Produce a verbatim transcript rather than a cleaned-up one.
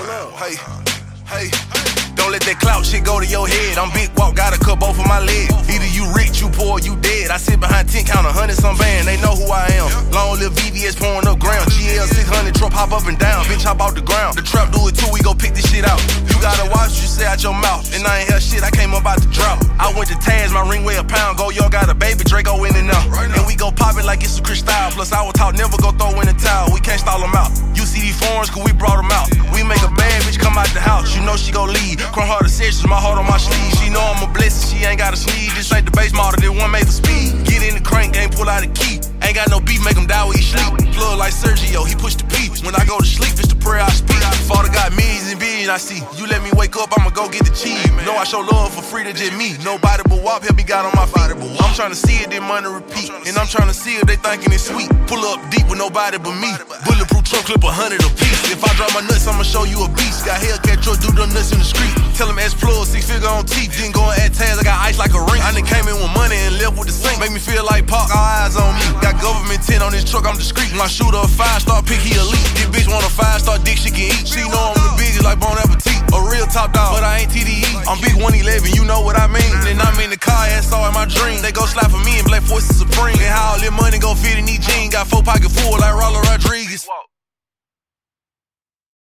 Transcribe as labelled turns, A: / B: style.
A: Hey, hey. Don't let that clout shit go to your head. I'm big walk, gotta cut both of my legs. Either you rich, you poor, you dead. I sit behind ten, count a hundred some band. They know who I am. Long live V V S pouring up ground. G L six hundred truck hop up and down. Bitch hop out the ground. The trap do it too, we go pick this shit out. You gotta watch what you say out your mouth. And I ain't hear shit, I came up out the drought. I went to Taz, my ring weigh a pound. Go, y'all got a baby, Draco in and out. And we go pop it like it's a Chris style. Plus I was taught never go throw in the towel. We can't stall them out. You see these foreigns, cause we brought them out. We make a bad bitch come out the house. You know she gon' leave. Chrome heart sessions, my heart on my sleeve. She know I'm a blessing, she ain't gotta sneeze. This ain't the base model, this one made for speed. Get in the crank, ain't pull out a key. Ain't got no beef, make him die where he sleep. Plug like Sergio, he push the peeps. When I go to sleep, it's the prayer I speak. Father got millions and billions I see. You let me wake up, I'ma go get the cheese. Know I show love for free to just me. Nobody but W A P help me got on my feet. I'm tryna see it, then money repeat. And I'm tryna see if they thinking it's sweet. Pull up deep with nobody but me. Bulletproof truck clip a hundred a piece. If I drop my nuts, I'ma show you a beast. Got Hellcat truck, do them nuts in the street. Tell them S plug, six figure on teeth. Didn't go at Taz, I got ice like a ring. I done came in with money and left with the sink. Make me feel like Pac, all eyes on me. Got government ten on this truck, I'm discreet. My shooter a five star pick, he elite. This bitch want a five star dick, she can eat. She know I'm the biggest like Bon Appetit. A real top dog, but I ain't T D E. I'm big one eleven, you know what I mean. Then I'm in the car, ass all in my dream. They go slap for me and Black Forces Supreme. And how all this money go fit in these jeans. Got four pocket full like Roller Rodriguez.